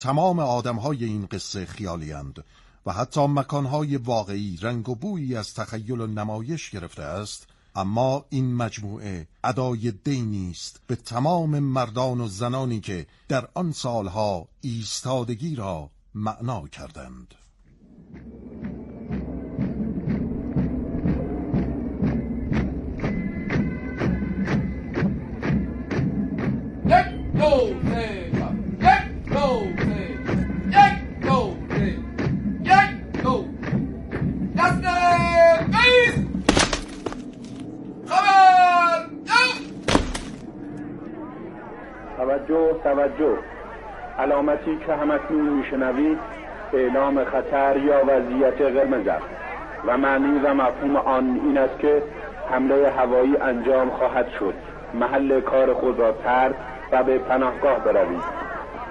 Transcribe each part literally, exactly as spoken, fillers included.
تمام آدمهای این قصه خیالی اند و حتی مکانهای واقعی رنگ و بویی از تخیل و نمایش گرفته است، اما این مجموعه ادای دینی است به تمام مردان و زنانی که در آن سالها ایستادگی را معنا کردند. توجه توجه علامتی که همکنون میشنوید اعلام خطر یا وضعیت قرمز است و معنی و مفهوم آن این است که حمله هوایی انجام خواهد شد. محل کار خود را ترک و به پناهگاه بروید.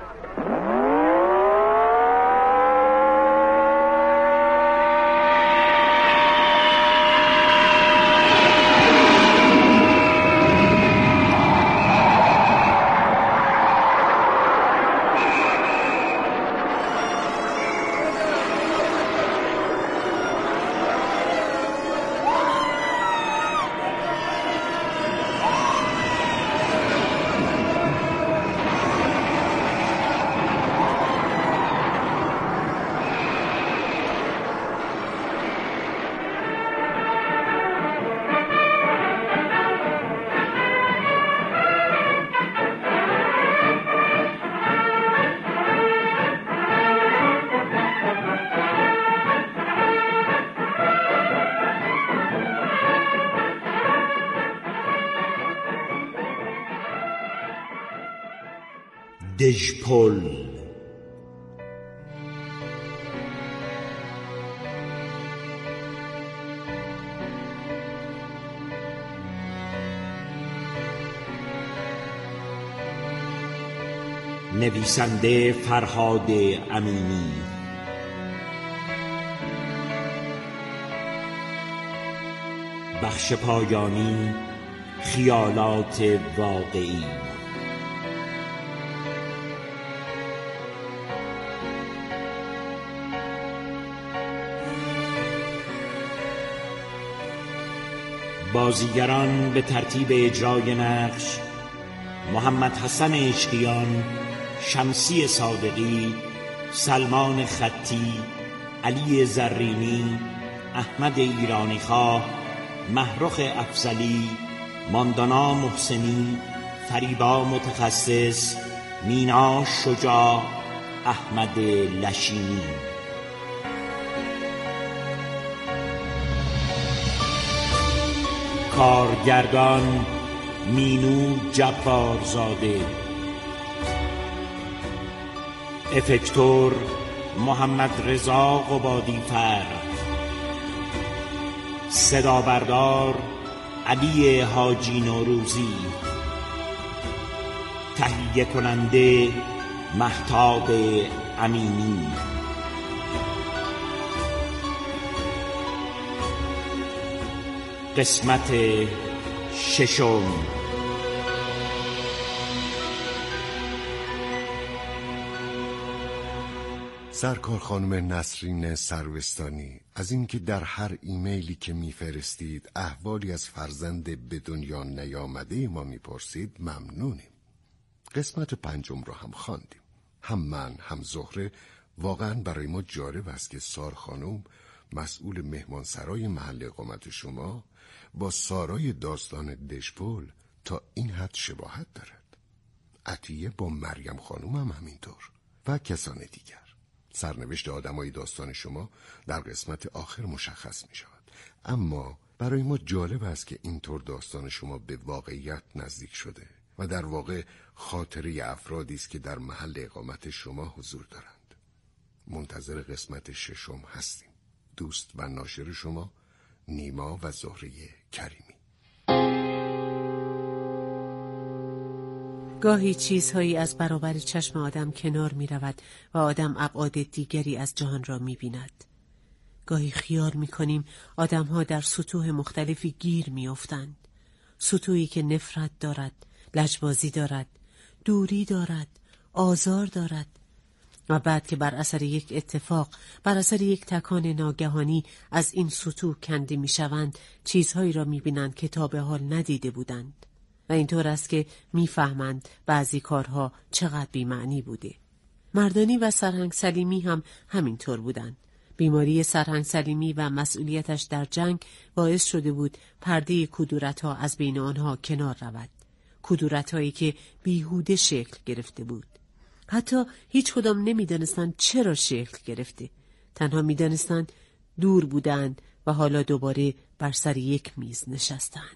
دژپل. نویسنده فرهاد امینی. بخش پایانی خیالات واقعی. بازیگران به ترتیب اجرای نقش: محمد حسن عشقیان، شمسی صادقی، سلمان خطی، علی زرینی، احمد ایرانیخواه، محرخ افضلی، ماندانا محسنی، فریبا متخصص، مینا شجاع، احمد لشینی. کارگردان مینو جبارزاده. افکتور محمد رضا قبادی‌فر. صدا بردار علی حاجی نوروزی. تهیه کننده مهتاب امینی. قسمت ششم. سرکار خانم نسرین سروستانی از اینکه در هر ایمیلی که میفرستید احوالی از فرزند به دنیا نیامده ما میپرسید ممنونیم. قسمت پنجم رو هم خواندیم. هم من هم زهره واقعا برای ما جالب است که سار خانم مسئول مهمانسرای محل اقامت شما با سارای داستان دژپل تا این حد شباهت دارد. عطیه با مریم خانم هم همینطور و کسان دیگر. سرنوشت آدمای داستان شما در قسمت آخر مشخص می شود، اما برای ما جالب است که اینطور داستان شما به واقعیت نزدیک شده و در واقع خاطره افرادی است که در محل اقامت شما حضور دارند. منتظر قسمت ششم هستیم. دوست و ناشر شما نیما و زهره کریمی. گاهی چیزهایی از برابر چشم آدم کنار می رود و آدم ابعاد دیگری از جهان را می بیند. گاهی خیال می کنیم آدم ها در سطوح مختلفی گیر می افتند. سطوحی که نفرت دارد، لجبازی دارد، دوری دارد، آزار دارد و بعد که بر اثر یک اتفاق، بر اثر یک تکان ناگهانی از این سطوح کنده میشوند، چیزهایی را میبینند که تا به حال ندیده بودند و اینطور است که میفهمند بعضی کارها چقدر بی‌معنی بوده. مردانی و سرهنگ سلیمی هم همینطور بودند. بیماری سرهنگ سلیمی و مسئولیتش در جنگ باعث شده بود پرده کدورت‌ها از بین آنها کنار رود. کدورت‌هایی که بیهوده شکل گرفته بود. حتی هیچ کدام نمی‌دانستند چرا شکل گرفته. تنها می‌دانستند دور بودند و حالا دوباره بر سر یک میز نشستند.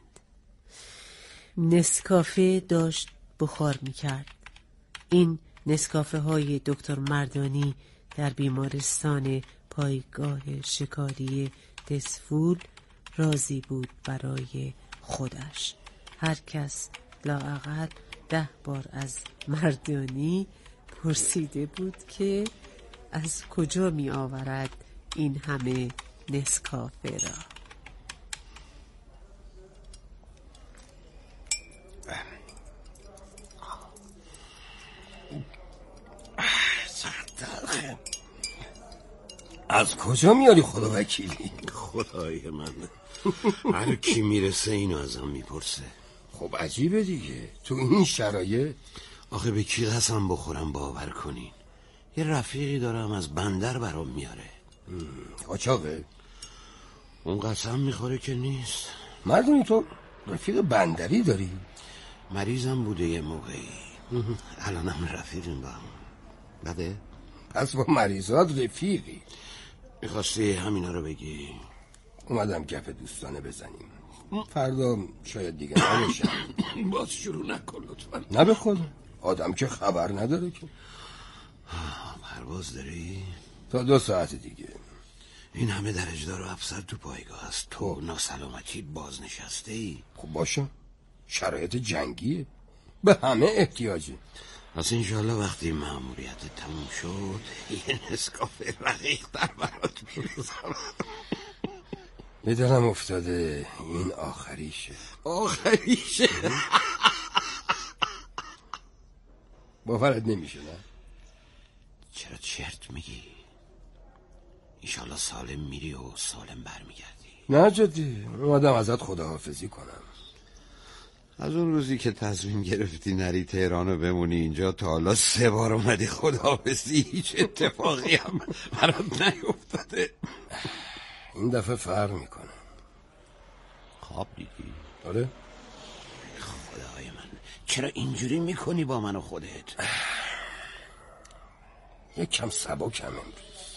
نسکافه داشت بخار می‌کرد. این نسکافه های دکتر مردانی در بیمارستان پایگاه شکاری دسفول رازی بود برای خودش. هر کس لااقل ده بار از مردانی پرسیده بود که از کجا می آورد این همه نسکافه را. از کجا میاری خدا وکیلی؟ خدای من، هر کی میرسه اینو ازم میپرسه. خب عجیبه دیگه، تو این شرایط. آخه به کی قسم بخورم باور کنین؟ یه رفیقی دارم از بندر برام میاره. قاچاقه؟ اون قسم میخوره که نیست. مردمی تو رفیق بندری داری؟ مریضم بوده یه موقعی، الانم رفیقیم با هم. بده؟ پس با مریضات رفیقی؟ میخواستی همینا رو بگی؟ اومدم گپ دوستانه بزنیم، فردا شاید دیگه نباشم. باز شروع نکن لطفا. نه به خدا، آدم که خبر نداره که. پرواز داری؟ تا دو ساعت دیگه. این همه درجدار و افسر تو پایگاه هست، تو ناسلامتی بازنشسته ای. خب باشه، شرایط جنگیه، به همه احتیاجه. پس انشالله وقتی مأموریت تموم شد یه نسکافه رقیق در برات میرسم. به دلم افتاده این آخریشه. آخریشه؟ باورت نمیشه نه؟ چرا چرت میگی؟ انشالله سالم میری و سالم برمیگردی. نه جدی، اومدم ازت خداحافظی کنم. از اون روزی که تصمیم گرفتی نری تهرانو بمونی اینجا تا حالا سه بار اومدی خداحافظی، هیچ اتفاقی هم برات نیفتاده. این دفعه فرق میکنه. خواب دیدی؟ آره. خدای من، چرا اینجوری میکنی با من و خودت؟ یک کم سبکم امروز.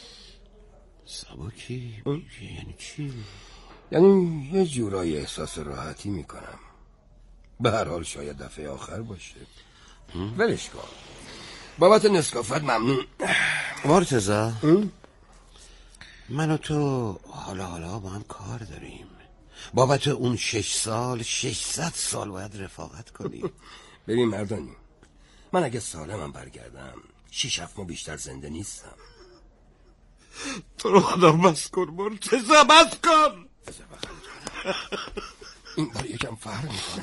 سبکی؟ یعنی چی؟ یعنی یه جورای احساس راحتی میکنم. به هر حال شاید دفعه آخر باشه. ولش کن. بابت نسکافت ممنون. مرتضی، من و تو حالا حالا با هم کار داریم. بابت اون شش سال ششصد سال باید رفاقت کنیم. ببین مردانی، من اگه سالمم برگردم شیش هفت ماه بیشتر زنده نیستم. تو رو خدا بس کن مرتضی، بس کن. این بار یکم فرق میکنه.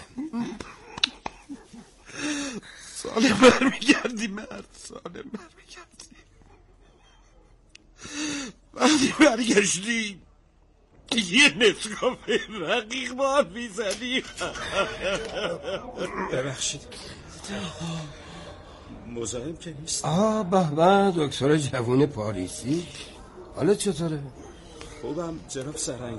سالم برمیگردی مرد، سالم برمیگردی. وقتی برگشتی یه نسکافه رقیق بار میزنی. ببخشید مزاحم که نیست. آه به به، دکتر جوون پاریسی، حالت چطوره؟ خوبم جناب سرهنگ.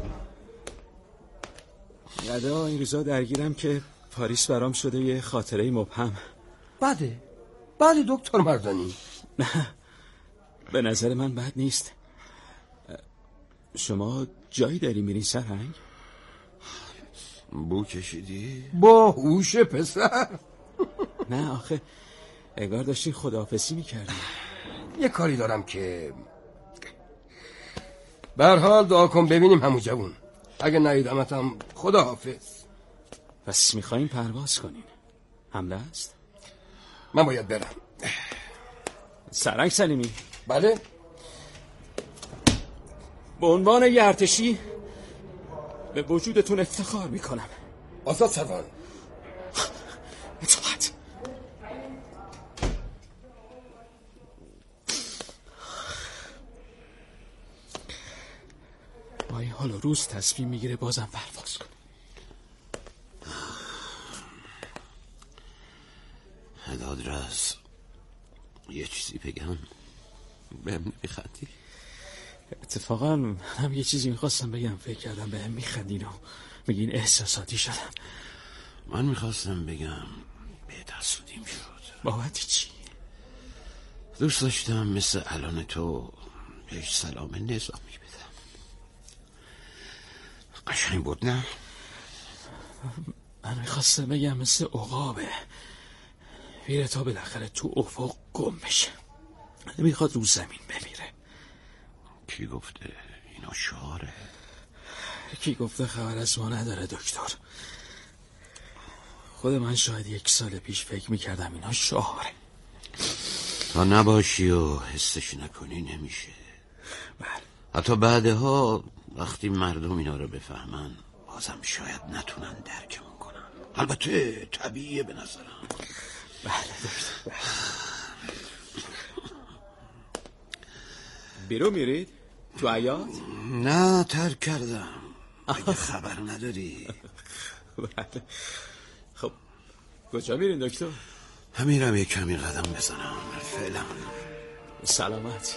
یادا این روزا درگیرم که پاریس برام شده یه خاطره مبهم. بده بده دکتر مردانی. نه به نظر من بد نیست. شما جایی داری میرین سرهنگ؟ بو کشیدی؟ با هوش پسر. نه آخه انگار داشتین خداحافظی میکردین. یه کاری دارم که به هر حال دعا کن ببینیم همون جوون. اگه ندیدمتم خداحافظ. پس میخواین پرواز کنین؟ حمله است؟ من باید برم. سرهنگ سلیمی. بله؟ به عنوان یه ارتشی به وجودتون افتخار میکنم. آزاد سروان. اطاعت. با این حال و روز تصمیم میگیره بازم پرواز کنه. دادرس، یه چیزی بگم؟ بهم میخندی؟ اتفاقا هم یه چیزی میخواستم بگم، فکر کردم بهم میخندین و میگین احساساتی شدم. من میخواستم بگم به حسودیم شد. بابت چی؟ دوست داشتم مثل الان تو بهش سلام نظامی بدم. قشنگ بود نه؟ من میخواستم بگم مثل عقابه، میره تا بالاخره تو افق گم بشه، نمیخواد رو زمین بمیره. کی گفته؟ اینا شعاره. کی گفته خبر از ما نداره دکتر. خود من شاید یک سال پیش فکر میکردم اینا شعاره. تا نباشی و حسش نکنی نمیشه. بله. حتی بعدها وقتی مردم اینا رو بفهمن بازم شاید نتونن درکمون کنن. البته طبیعیه به نظرم. بله دکتر. بله. بیرون میرید؟ تو عیاد؟ نه ترک کردم. اگه خبر نداری. بله. خب کجا میرین دکتر؟ میرم یه کمی قدم بزنم فعلا. سلامت.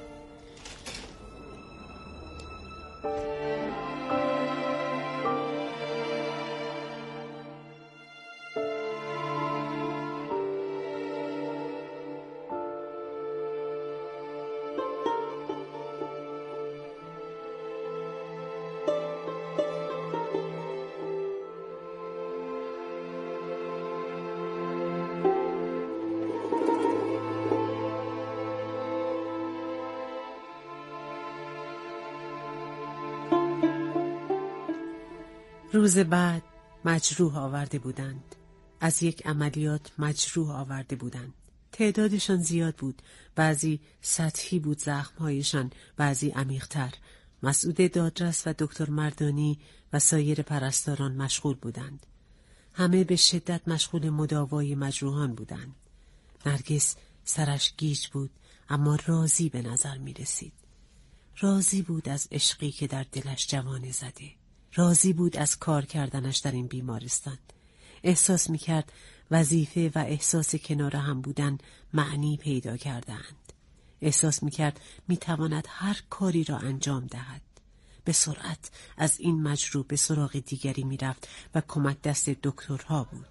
روز بعد مجروح آورده بودند. از یک عملیات مجروح آورده بودند. تعدادشان زیاد بود. بعضی سطحی بود زخمهایشان، بعضی عمیق‌تر. مسعود دادرس و دکتر مردانی و سایر پرستاران مشغول بودند. همه به شدت مشغول مداوای مجروحان بودند. نرگس سرش گیج بود اما راضی به نظر می رسید. راضی بود از عشقی که در دلش جوانه زده. راضی بود از کار کردنش در این بیمارستان. احساس می‌کرد وظیفه و احساس کنار هم بودن معنی پیدا کردند. احساس می‌کرد می‌تواند هر کاری را انجام دهد. به سرعت از این مجروح به سراغ دیگری می‌رفت و کمک دست دکترها بود.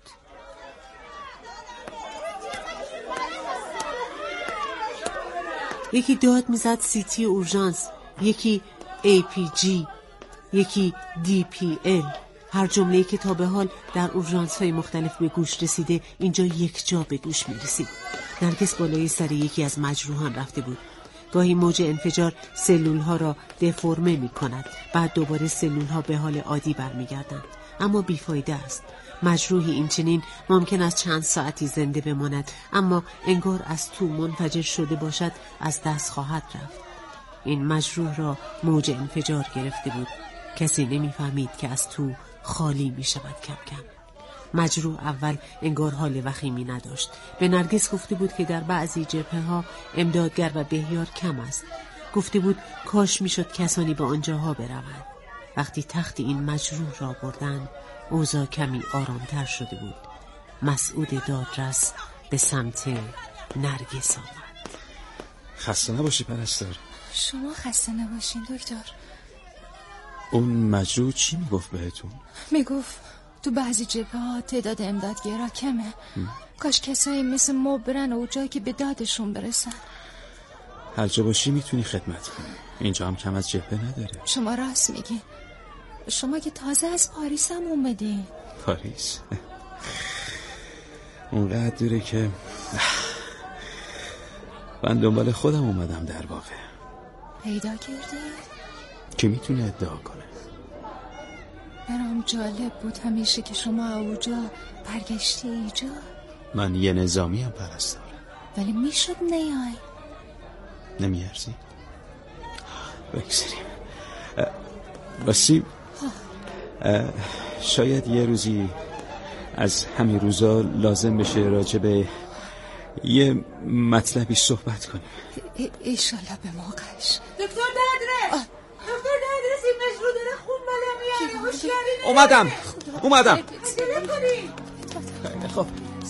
یکی داد می‌زد سیتی اورژانس، یکی ای پی جی، یکی دی پی ال. هر جمله‌ای که تا به حال در اورژانس‌های مختلف به گوش رسیده اینجا یک جا به گوش می‌رسید. نرگس بالای سر یکی از مجروحان رفته بود. گاهی موج انفجار سلول‌ها را دفرمه می‌کند، بعد دوباره سلول‌ها به حال عادی برمیگردند، اما بیفایده است. مجروحی این چنین ممکن است چند ساعتی زنده بماند، اما انگار از تو منفجر شده باشد از دست خواهد رفت. این مجروح را موج انفجار گرفته بود. کسی نمی‌فهمید که از تو خالی می‌شود کم کم. مجروح اول انگار حال وخیمی نداشت. به نرگس گفته بود که در بعضی جبهه‌ها امدادگر و بهیار کم است. گفته بود کاش میشد کسانی به آنجاها بروند. وقتی تخت این مجروح را بردند اوضاع کمی آرامتر شده بود. مسعود دادرس به سمت نرگس آمد. خسته نباشی پرستار. شما خسته نباشین دکتر. اون مجروح چی میگفت بهتون؟ میگفت تو بعضی جبهه ها تعداد امدادگرا کمه. کاش کسایی مثل ما برن اونجا که به دادشون برسن. هر جا باشی میتونی خدمت کنی. اینجا هم کم از جبهه نداره. شما راست میگی. شما که تازه از پاریس هم اومدی. پاریس؟ اونقدر دوره که من دنبال خودم اومدم. در واقع پیدا کردی؟ که میتونه ادعا کنه. برام جالب بود همیشه که شما اونجا برگشتی اینجا. من یه نظامی هم پرستارم. ولی میشد نیای. نمیارزی؟ بگذاریم باسی. شاید یه روزی از همین روزا لازم بشه راجع به یه مطلبی صحبت کنیم. ایشالله به موقعش. دکتر دادرس دکتر نرگسی مجرو داره خون بالا میاره هوشیاری اومدم اومدم خیلی خب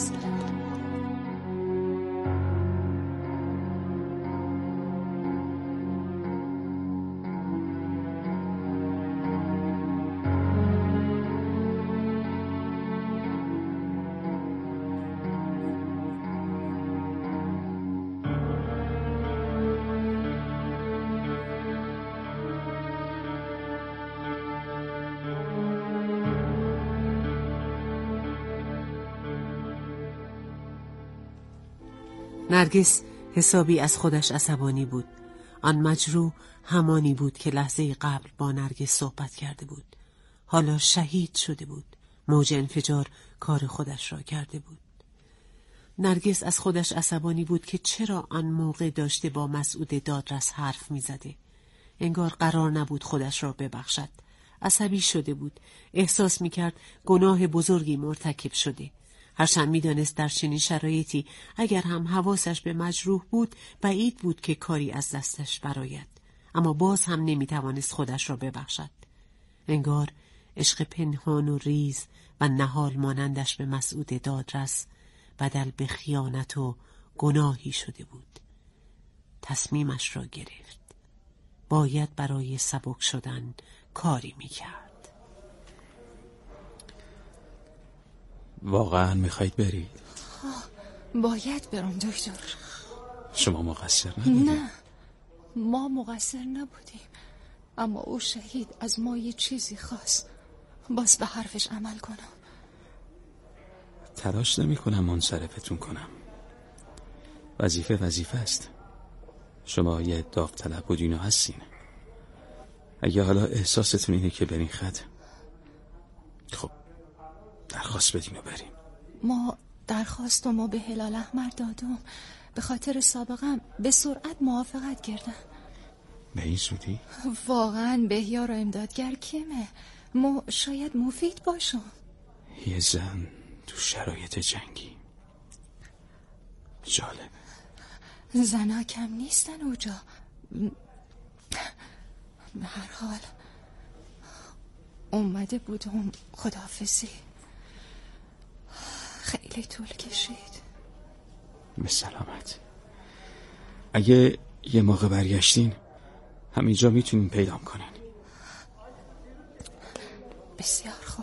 نرگس حسابی از خودش عصبانی بود. آن مجروح همانی بود که لحظه قبل با نرگس صحبت کرده بود. حالا شهید شده بود. موج انفجار کار خودش را کرده بود. نرگس از خودش عصبانی بود که چرا آن موقع داشته با مسعود دادرس حرف می زده. انگار قرار نبود خودش را ببخشد. عصبی شده بود. احساس می کرد گناه بزرگی مرتکب شده. هرچند می دانست در چنین شرایطی اگر هم حواسش به مجروح بود بعید بود که کاری از دستش برآید، اما باز هم نمی توانست خودش را ببخشد. انگار عشق پنهان و ریز و نهال مانندش به مسعود دادرس بدل به خیانت و گناهی شده بود. تصمیمش را گرفت. باید برای سبک شدن کاری می کرد. واقعا میخواید برید؟ باید برم دکتر. شما مقصر نبودید؟ نه، ما مقصر نبودیم، اما او شهید از ما یه چیزی خواست. باز به حرفش عمل کنم. تلاش نمی کنم منصرفتون کنم. وظیفه وظیفه است. شما یه داوطلب بودین و هستین. اگه حالا احساستون اینه که برین خط، خب درخواست بدین و بریم. ما درخواست ما به هلال احمر دادم. به خاطر سابقم به سرعت موافقت کردن. به این زودی؟ واقعا بهیار و امدادگر کمه. ما شاید مفید باشم. یه زن تو شرایط جنگی جالب. زنا کم نیستن اوجا. به هر حال اومده بودم. خداحافظی. خیلی طول کشید. به سلامت. اگه یه موقع برگشتین همینجا میتونین پیدام کنین. بسیار خوب.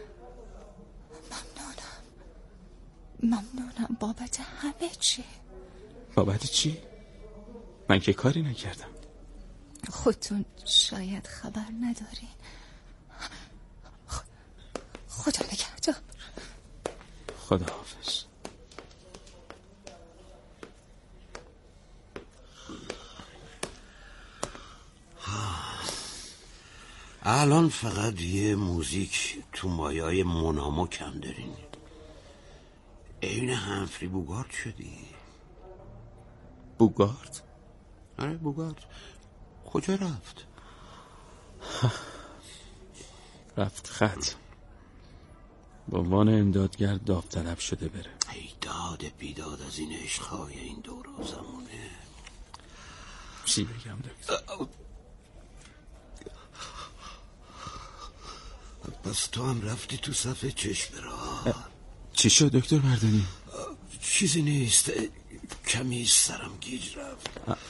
ممنونم. ممنونم بابت همه چی. بابت چی؟ من که کاری نکردم. خودتون شاید خبر ندارین. خدا نگهدار. خدا حافظ. الان فقط یه موزیک تو مایای مونامو کم دارین. عین همفری بوگارد شدی. بوگارد؟ آره بوگارد. کجا رفت؟ رفت خط. به عنوان امدادگر داوطلب شده بره. ای داد بیداد از این عشقهای این دور و زمونه. چی بگم دکتر؟ پس تو هم رفتی تو صفحه چشم را. چی شد دکتر مردانی؟ چیزی نیست، کمی سرم گیج رفت.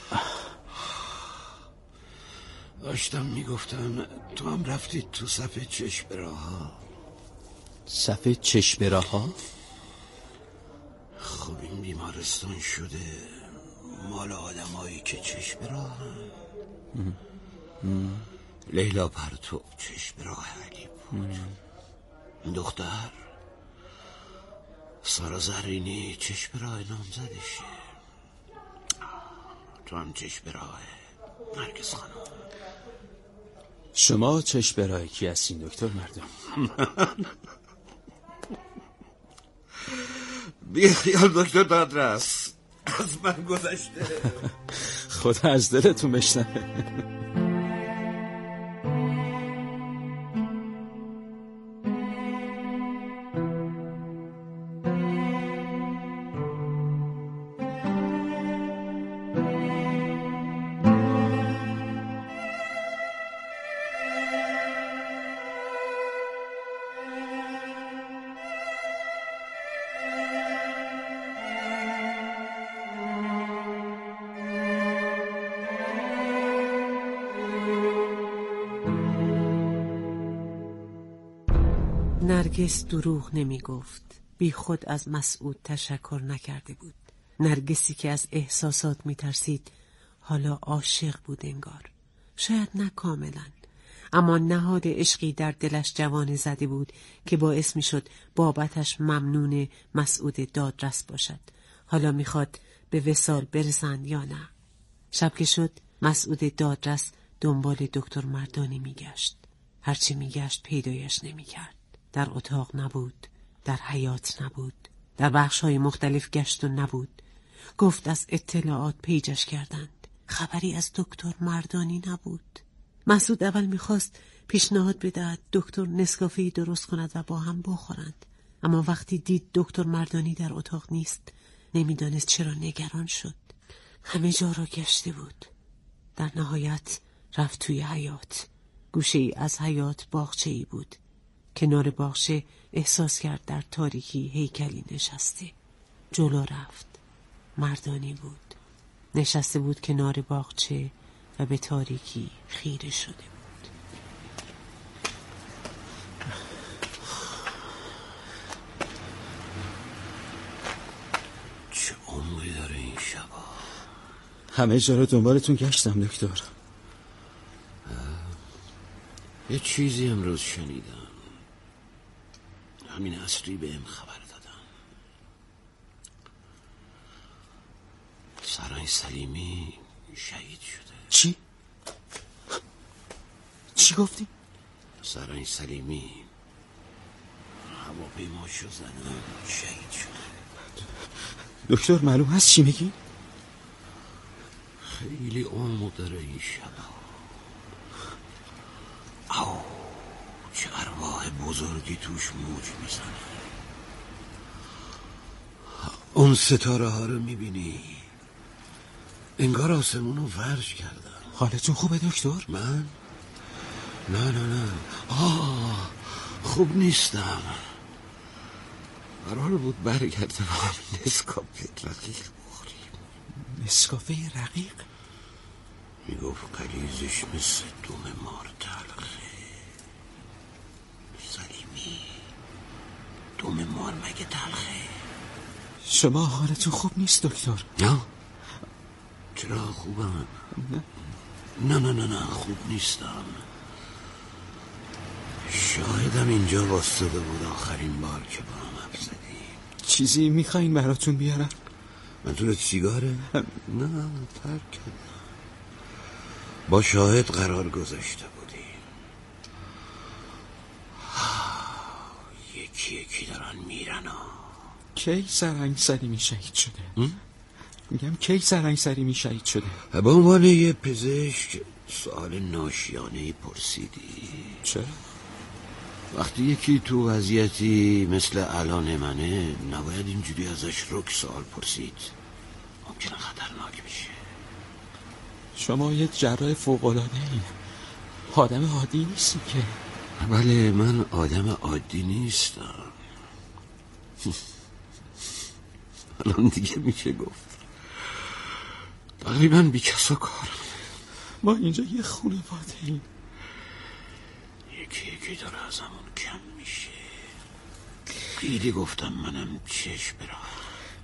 داشتم میگفتم تو هم رفتی تو صفحه چشم راه. صفحه چشم راه؟ خب این بیمارستان شده مال آدمایی که چشم راه. لیلا پرتو چشم راه علی بود. این دختر سارا زرینی چشم راه نامزدشه. تو هم چشم راه نرگس خانم. شما چشم راه کی هستین دکتر مردم؟ بی خیال دکتر دادرس، از من گذشته. خدا از دلتون بشنوه. نرگس دروغ نمی گفت. بی خود از مسعود تشکر نکرده بود. نرگسی که از احساسات می ترسید حالا عاشق بود انگار. شاید نه کاملا، اما نهاد عشقی در دلش جوانه زده بود که باعث می شد بابتش ممنون مسعود دادرس باشد. حالا می خواد به وصال برسند یا نه. شب که شد مسعود دادرس دنبال دکتر مردانی می گشت. هرچی می گشت پیدایش نمی کرد. در اتاق نبود، در حیاط نبود، در بخش‌های مختلف گشت و نبود. گفت از اطلاعات پیجش کردند. خبری از دکتر مردانی نبود. مسعود اول میخواست پیشنهاد بدهد دکتر نسکافه‌ای درست کند و با هم بخورند، اما وقتی دید دکتر مردانی در اتاق نیست نمیدانست چرا نگران شد. همه جا را گشته بود. در نهایت رفت توی حیاط. گوشه ای از حیاط باغچه ای بود. کنار باغچه احساس کرد در تاریکی هیکلی نشسته. جلو رفت. مردانی بود. نشسته بود کنار باغچه و به تاریکی خیره شده بود. چه عمقی داره این شبا. همه جا رو دنبالتون گشتم دکتر. یه چیزی امروز شنیدم. همین عصری بهم خبر دادن. سرای سلیمی شهید شده. چی؟ چی گفتی؟ سرای سلیمی هواپیماشو زدن شهید شده. دکتر معلوم هست چی میگی؟ خیلی عمق داره این شبا. آو چه ارواح بزرگی توش موج میزنه. اون ستاره ها رو میبینی؟ انگار آسمون رو فرش کردن. حالتون خوبه دکتر؟ من؟ نه نه نه آه خوب نیستم. قرار بود برگرده با هم نسکافه رقیق بخوریم. نسکافه رقیق؟ میگفت قلیزش مثل دوم مار تلخه. سلیمی دوم مار مگه تلخه؟ شما حالتون خوب نیست دکتر؟ نه چرا خوبم؟ نه نه نه نه نه خوب نیستم. شاهدم اینجا واسطه بود آخرین بار که با هم حرف زدیم. چیزی میخواین براتون بیارم؟ منظورت سیگاره؟ نه ترک کردم. با شاهد قرار گذاشته بودی. یکی یکی دارن میرن ها. کی سرهنگ سلیمی شهید شده؟ میگم کی سرهنگ سلیمی شهید شده؟ به عنوان یه پزشک سوال ناشیانه‌ای پرسیدی. چرا؟ وقتی یکی تو وضعیتی مثل الان منه نباید اینجوری ازش رک سوال پرسید. ممکنه خطرناک بشه. شما یه جراح فوق‌العاده‌ای، آدم عادی نیستی که. بله من آدم عادی نیستم. الان دیگه میشه گفت تقریبا بی کس و کارم. ما اینجا یه خانواده ایم. یکی یکی داره ازمون کم میشه. خیلی گفتم منم چشم براه.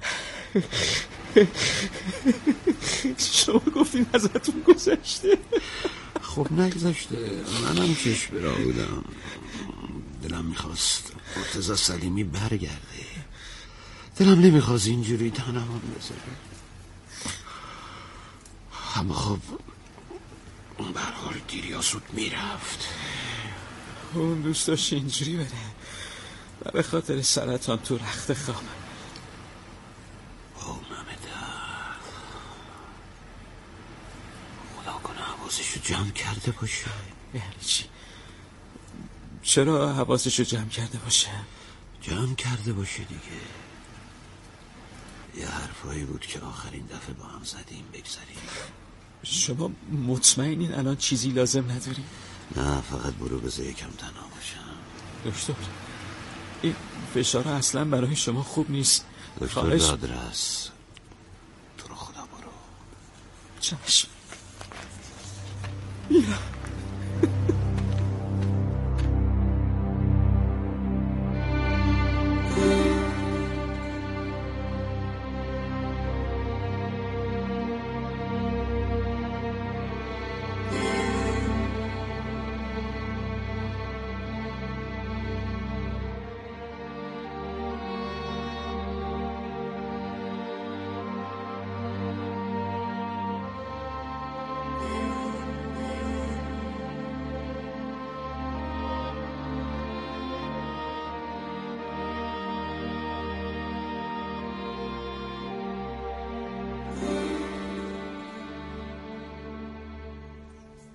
شما گفتین ازتون گذشته. خب نگذشته. منم چشم براه بودم. دلم میخواست مرتضی سلیمی برگرده. دلم نمیخواست اینجوری تنها بذاره. اما خب به هر حال دیر یا زود میرفت. اون دوست داشت اینجوری بره و به خاطر سرطان تو رخت خواب. او ممدر خدا کنه حواسشو جمع کرده باشه. یعنی چی؟ چرا حواسشو جمع کرده باشه؟ جمع کرده باشه دیگه. یه حرفایی بود که آخرین دفعه با هم زدیم بگذاریم. شما مطمئنین الان چیزی لازم نداری؟ نه فقط برو بذار یکم تنها باشم. دکتر این فشار اصلا برای شما خوب نیست. دکتر دادرس تو رو خدا برو. چشم میرم.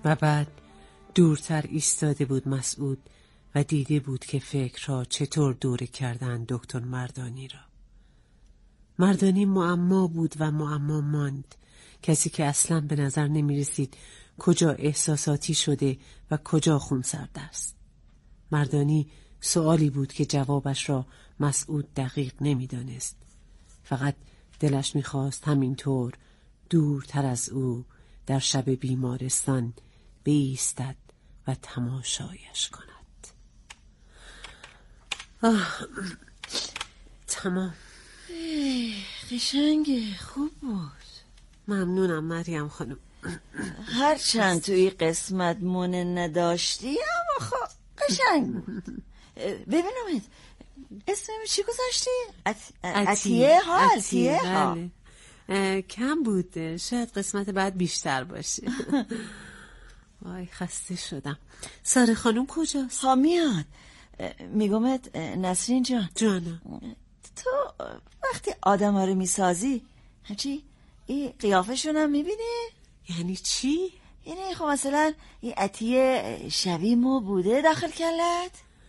و بعد دورتر ایستاده بود مسعود و دیده بود که فکرها چطور دوره کردن دکتر مردانی را. مردانی معما بود و معما ماند، کسی که اصلا به نظر نمی رسید کجا احساساتی شده و کجا خونسرد است. مردانی سوالی بود که جوابش را مسعود دقیق نمی دانست. فقط دلش می خواست همینطور دورتر از او در شب بیمارستان بایستد و تماشایش کند. آه، تمام. قشنگه، خوب بود. ممنونم مریم خانم. هرچند توی قسمت مونه نداشتی اما خب قشنگ بود. ببینم اسم چی گذاشتی؟ عطیه ها عطیه ها کم بود، شاید قسمت بعد بیشتر باشه. وای خسته شدم. ساره خانم کجاست؟ ها میاد. میگمت نسرین جان جانم، تو وقتی آدم ها رو میسازی چی؟ این قیافه شونم میبینی؟ یعنی چی؟ یعنی خب مثلا این عطیه شبیه ما بوده داخل کلت؟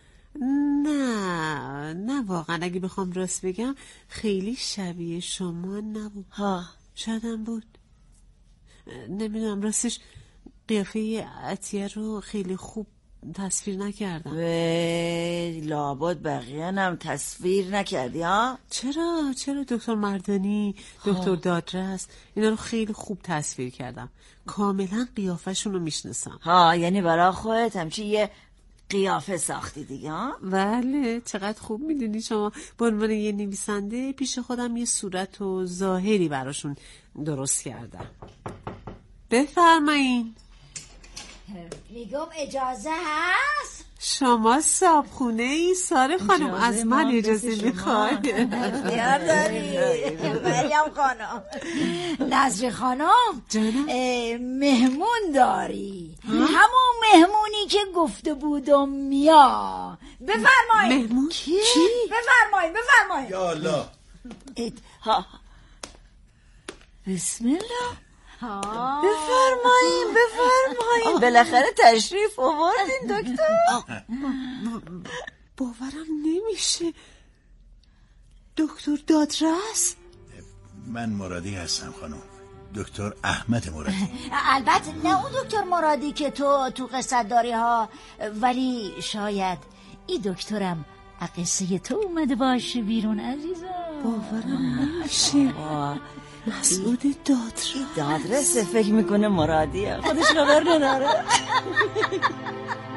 نه نه واقعا اگه بخوام راست بگم خیلی شبیه شما نبود. ها شایدم بود، نمیدونم راستش قیافه عطیه رو خیلی خوب تصویر نکردم. وی لابد بقیه هم تصویر نکردی ها؟ چرا چرا دکتر مردانی، دکتر دادرس اینا رو خیلی خوب تصویر کردم، کاملا قیافه‌شون رو میشناسم. ها یعنی برای خودت همچی یه قیافه ساختی دیگه ها؟ بله چقدر خوب میدونی شما. به عنوان یه نویسنده پیش خودم یه صورت و ظاهری براشون درست کردم. بفرمایین. میگم اجازه هست؟ شما صابخونه ای ساره خانم، از من اجازه میخواید؟ اختیار داری مریم خانم. نظر خانم مهمون داری، همون مهمونی که گفته بودم میا. بفرمایید. مهمون کی؟ بفرمایید بفرمایید. یا الله. بسم الله. بفرمایین بفرمایین. بالاخره تشریف آوردین دکتر. باورم نمیشه. دکتر دادرس؟ من مرادی هستم خانم، دکتر احمد مرادی. البته نه اون دکتر مرادی که تو تو قصه داری ها، ولی شاید این دکترم قصه تو اومده باشه بیرون عزیزم. باورم نمیشه. مسعود دادرس. دادرس فکر میکنه مرادیه، خودش خبر نداره.